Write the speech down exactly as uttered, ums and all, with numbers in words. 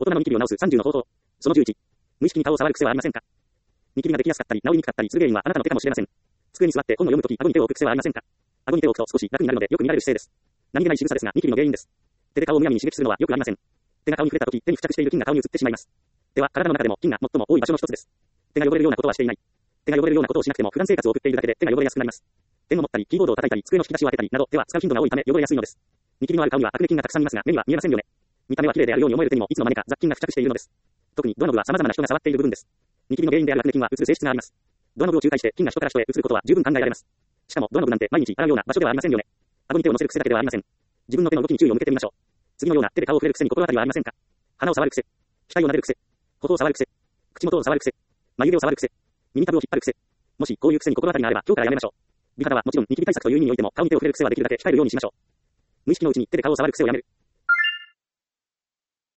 大人のニキビを治すさんじゅうの方法。そのじゅういち。無意識に顔を触る癖はありませんか？ニキビができやすかったり、治りにくかったりする原因はあなたの手かもしれません。机に座って本を読むとき、顎に手を置く癖はありませんか？顎に手を置くと少し楽になるのでよく見られる姿勢です。何気ない仕草ですが、ニキビの原因です。手で顔をむやみに刺激するのはよくありません。手が顔に触れたとき、手に付着している菌が顔に移ってしまいます。手は体の中でも菌が最も多い場所の一つです。手が汚れるようなことはしていない。手が汚れるようなことをしなくても普段生活を送っているだけで手が汚れやすくなります。ペンを持ったり、キーボードを叩いたり、机の引き出しを開けたりなど、手は使う頻度が多いため汚れやすいのです。ニキビのある顔にはアクネ菌がたくさんいますが、目には見えませんよね。見た目は綺麗であるように思える手にもいつの間にか雑菌が付着しているのです。特にドアノブは様々な人が触っている部分です。ニキビの原因であるアクネ菌は移る性質があります。ドアノブを仲介して菌が人から人へ移ることは十分考えられます。しかもドアノブなんて毎日洗うような場所ではありませんよね。顎に手を乗せる癖だけではありません。自分の手の動きに注意を向けてみましょう。次のような手で顔を触れる癖に心当たりはありませんか？鼻を触る癖、額を撫でる癖、頬を触る癖、口元を触る癖、眉毛を触る癖、耳たぶを引っ張る癖。もしこういう癖に心当たりがあれば今日からやめましょう。美肌はもちろんニキビ対策という意味においても顔に手を触れる癖はできるだけ控えるようにしましょう。無意識のうちに手で顔を触る癖をやめる。